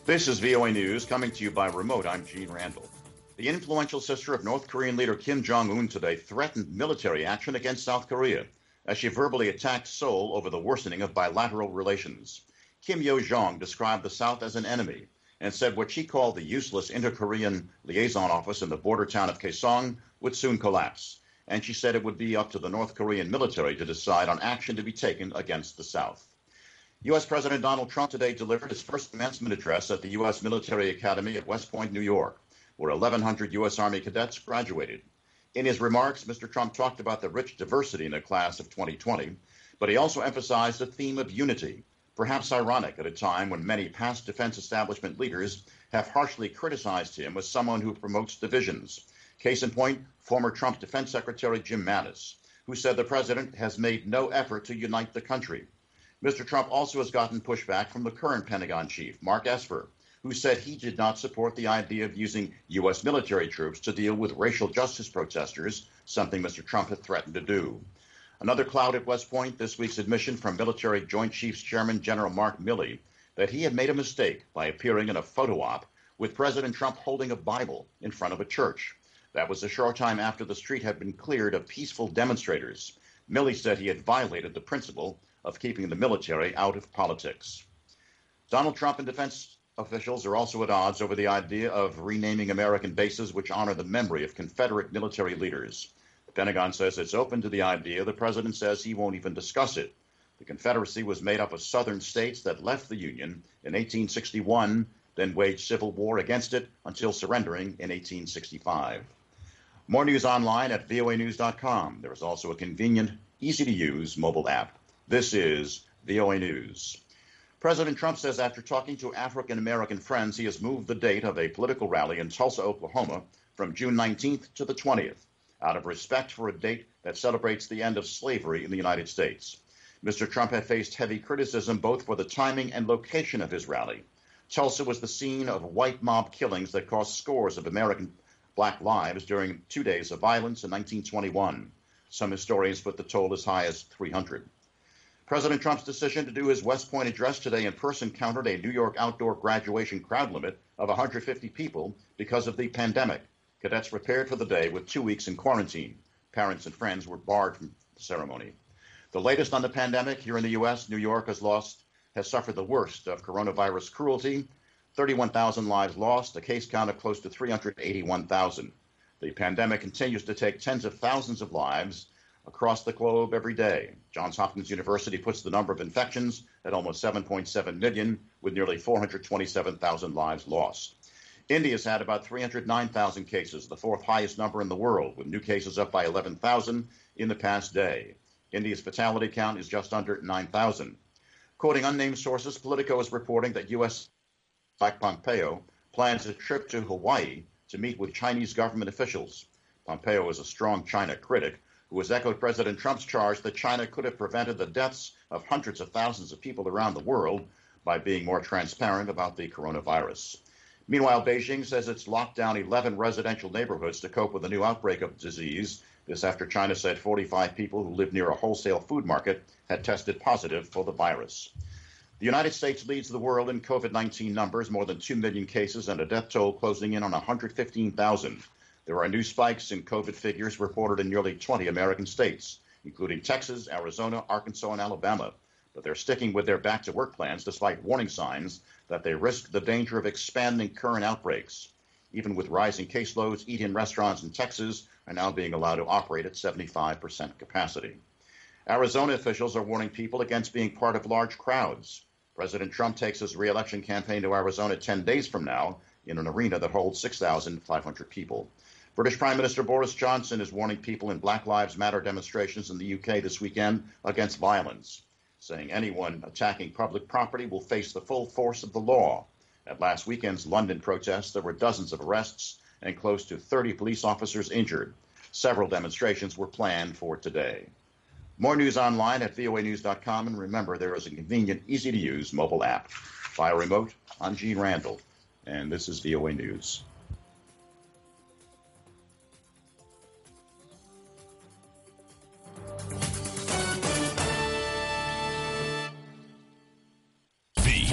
This is VOA News coming to you by remote. I'm Gene Randall. The influential sister of North Korean leader Kim Jong-un today threatened military action against South Korea as she verbally attacked Seoul over the worsening of bilateral relations. Kim Yo-jong described the South as an enemy and said what she called the useless inter-Korean liaison office in the border town of Kaesong would soon collapse. And she said it would be up to the North Korean military to decide on action to be taken against the South. U.S. President Donald Trump today delivered his first commencement address at the U.S. Military Academy at West Point, New York, where 1,100 U.S. Army cadets graduated. In his remarks, Mr. Trump talked about the rich diversity in the class of 2020, but he also emphasized the theme of unity, perhaps ironic at a time when many past defense establishment leaders have harshly criticized him as someone who promotes divisions. Case in point, former Trump Defense Secretary Jim Mattis, who said the president has made no effort to unite the country. Mr. Trump also has gotten pushback from the current Pentagon chief, Mark Esper, who said he did not support the idea of using U.S. military troops to deal with racial justice protesters, something Mr. Trump had threatened to do. Another cloud at West Point, this week's admission from Military Joint Chiefs Chairman General Mark Milley that he had made a mistake by appearing in a photo op with President Trump holding a Bible in front of a church. That was a short time after the street had been cleared of peaceful demonstrators. Milley said he had violated the principle of keeping the military out of politics. Donald Trump and defense officials are also at odds over the idea of renaming American bases which honor the memory of Confederate military leaders. The Pentagon says it's open to the idea. The president says he won't even discuss it. The Confederacy was made up of southern states that left the Union in 1861, then waged civil war against it until surrendering in 1865. More news online at voanews.com. There is also a convenient, easy-to-use mobile app. This is VOA News. President Trump says after talking to African-American friends, he has moved the date of a political rally in Tulsa, Oklahoma, from June 19th to the 20th, out of respect for a date that celebrates the end of slavery in the United States. Mr. Trump had faced heavy criticism both for the timing and location of his rally. Tulsa was the scene of white mob killings that cost scores of American black lives during 2 days of violence in 1921. Some historians put the toll as high as 300. President Trump's decision to do his West Point address today in person countered a New York outdoor graduation crowd limit of 150 people because of the pandemic. Cadets prepared for the day with 2 weeks in quarantine. Parents and friends were barred from the ceremony. The latest on the pandemic here in the U.S., New York has suffered the worst of coronavirus cruelty. 31,000 lives lost, a case count of close to 381,000. The pandemic continues to take tens of thousands of lives across the globe every day. Johns Hopkins University puts the number of infections at almost 7.7 million, with nearly 427,000 lives lost. India's had about 309,000 cases, the fourth highest number in the world, with new cases up by 11,000 in the past day. India's fatality count is just under 9,000. Quoting unnamed sources, Politico is reporting that U.S. Mike Pompeo plans a trip to Hawaii to meet with Chinese government officials. Pompeo is a strong China critic who has echoed President Trump's charge that China could have prevented the deaths of hundreds of thousands of people around the world by being more transparent about the coronavirus. Meanwhile, Beijing says it's locked down 11 residential neighborhoods to cope with a new outbreak of disease. This after China said 45 people who live near a wholesale food market had tested positive for the virus. The United States leads the world in COVID-19 numbers, more than 2 million cases and a death toll closing in on 115,000. There are new spikes in COVID figures reported in nearly 20 American states, including Texas, Arizona, Arkansas, and Alabama. But they're sticking with their back-to-work plans despite warning signs that they risk the danger of expanding current outbreaks. Even with rising caseloads, eat-in restaurants in Texas are now being allowed to operate at 75% capacity. Arizona officials are warning people against being part of large crowds. President Trump takes his re-election campaign to Arizona 10 days from now in an arena that holds 6,500 people. British Prime Minister Boris Johnson is warning people in Black Lives Matter demonstrations in the UK this weekend against violence, saying anyone attacking public property will face the full force of the law. At last weekend's London protests, there were dozens of arrests and close to 30 police officers injured. Several demonstrations were planned for today. More news online at voanews.com, and remember, there is a convenient, easy-to-use mobile app. Via remote, I'm Gene Randall, and this is VOA News.